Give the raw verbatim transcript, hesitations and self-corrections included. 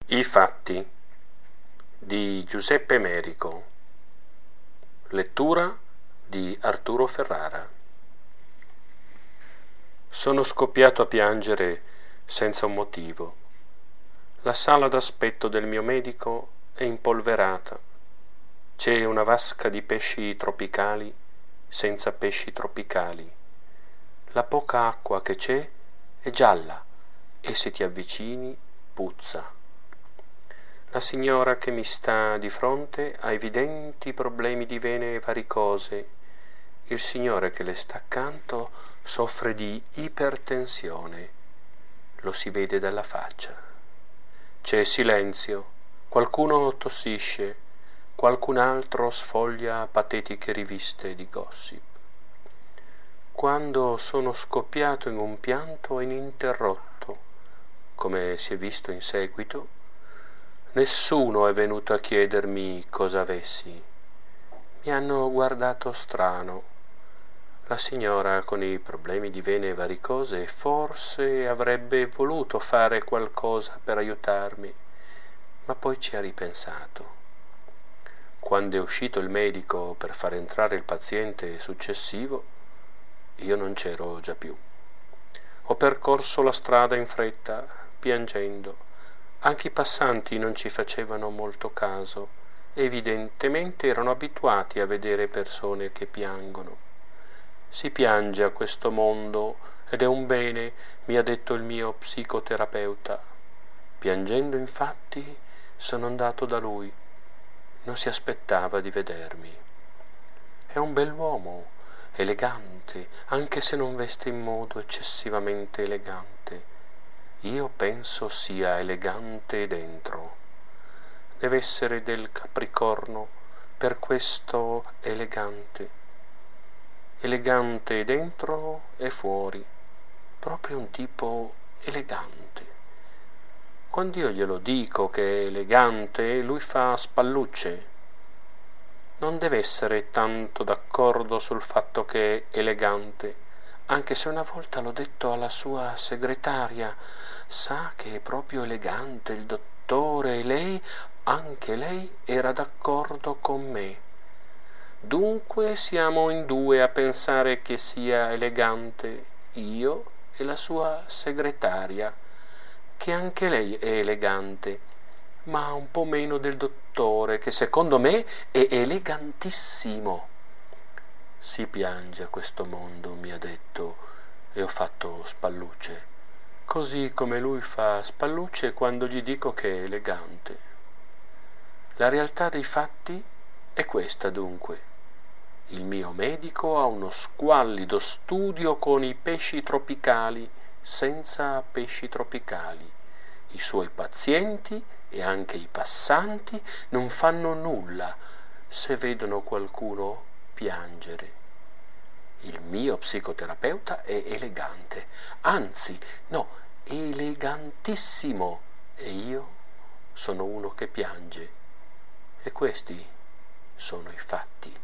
I fatti di Giuseppe Merico. Lettura di Arturo Ferrara. Sono scoppiato a piangere senza un motivo. La sala d'aspetto del mio medico è impolverata. C'è una vasca di pesci tropicali senza pesci tropicali. La poca acqua che c'è è gialla e se ti avvicini puzza. La signora che mi sta di fronte ha evidenti problemi di vene varicose. Il signore che le sta accanto soffre di ipertensione. Lo si vede dalla faccia. C'è silenzio, qualcuno tossisce, qualcun altro sfoglia patetiche riviste di gossip. Quando sono scoppiato in un pianto ininterrotto, come si è visto in seguito, nessuno è venuto a chiedermi cosa avessi. Mi hanno guardato strano. La signora con i problemi di vene varicose forse avrebbe voluto fare qualcosa per aiutarmi, ma poi ci ha ripensato. Quando è uscito il medico per far entrare il paziente successivo, io non c'ero già più. Ho percorso la strada in fretta, piangendo. Anche i passanti non ci facevano molto caso, evidentemente erano abituati a vedere persone che piangono. Si piange a questo mondo ed è un bene, mi ha detto il mio psicoterapeuta. Piangendo, infatti, sono andato da lui. Non si aspettava di vedermi. È un bell'uomo, elegante, anche se non veste in modo eccessivamente elegante. Io penso sia elegante dentro. Deve essere del Capricorno, per questo elegante. Elegante dentro e fuori, proprio un tipo elegante. Quando io glielo dico che è elegante, lui fa spallucce. Non deve essere tanto d'accordo sul fatto che è elegante, anche se una volta l'ho detto alla sua segretaria. Sa che è proprio elegante il dottore, e lei, anche lei, era d'accordo con me. Dunque siamo in due a pensare che sia elegante, io e la sua segretaria, che anche lei è elegante, ma un po' meno del dottore, che secondo me è elegantissimo. Si piange a questo mondo, mi ha detto, e ho fatto spallucce. Così come lui fa spallucce quando gli dico che è elegante. La realtà dei fatti è questa dunque. Il mio medico ha uno squallido studio con i pesci tropicali senza pesci tropicali. I suoi pazienti e anche i passanti non fanno nulla se vedono qualcuno piangere. Il mio psicoterapeuta è elegante, anzi, no, elegantissimo, e io sono uno che piange. E questi sono i fatti.